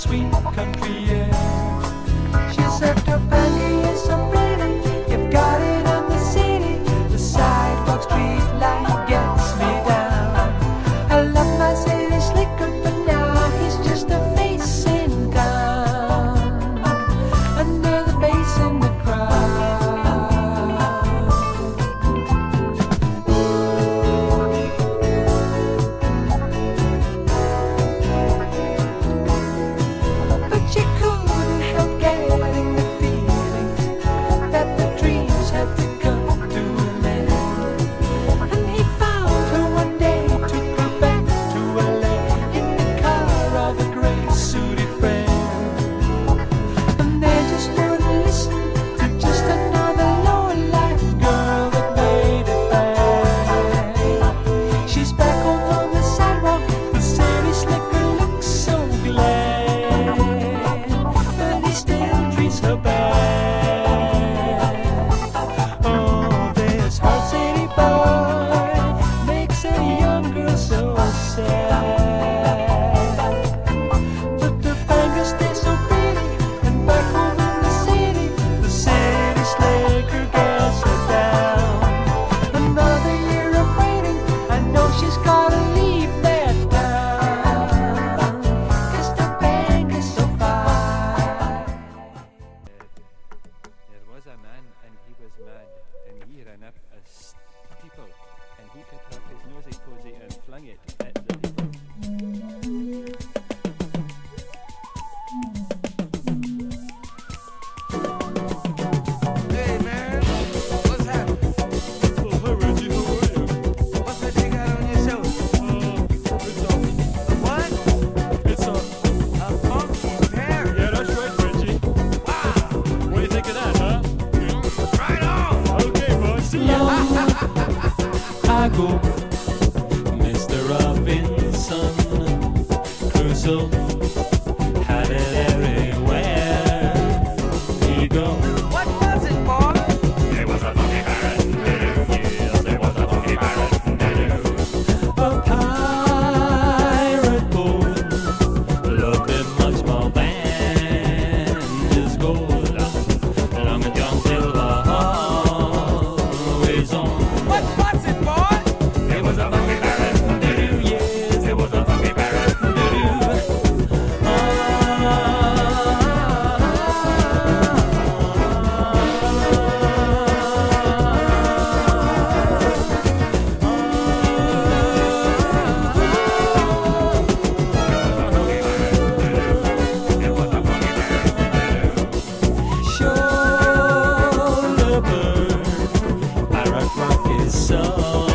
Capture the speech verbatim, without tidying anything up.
sweet country air. She said, Topanga is so pretty, you've got it on the city. The sidewalk street light gets me down. I love my city slicker, but now he's just a face in town. Another face in the crowd. But she couldn't help getting the feeling that the dreams had to come to an end. And he found her one day, took her back to L A in the car of a gray suited friend. And they just wouldn't listen to just another low-life girl that made it bad. She's back home on the sidewalk, the city slicker looks so glad, but he still treats her bad. Oh, this hard city boy makes a young girl so sad. But the Topanga stays so pretty, and back home in the city, the city slicker gets her down. Another year of waiting, I know she's gotta leave that town, 'cause Topanga's so fine. There was a man, and he was mad, and he ran up a steeple, and he picked up his nosy posy and flung it at the people. Hey man, what's happening? Oh, hi Reggie, how are you? What's that you got on your shoulder? Uh, it's a, A what? it's a, A funky pear? yeah, that's right, Reggie. Wow! What do you think of that, huh? Right on! Okay, boss, see ya. I go, Mister Robinson Crusoe had it everywhere he go. What was it, boy? There was a funky parrot, yes, there was a funky parrot, A pirate boy loved him much more than his gold. Long and John Silver always on. What was it, boy? there was a funky parrot, Yes, there was a funky parrot, there was a funky parrot, shoulder bird, pirate rock is so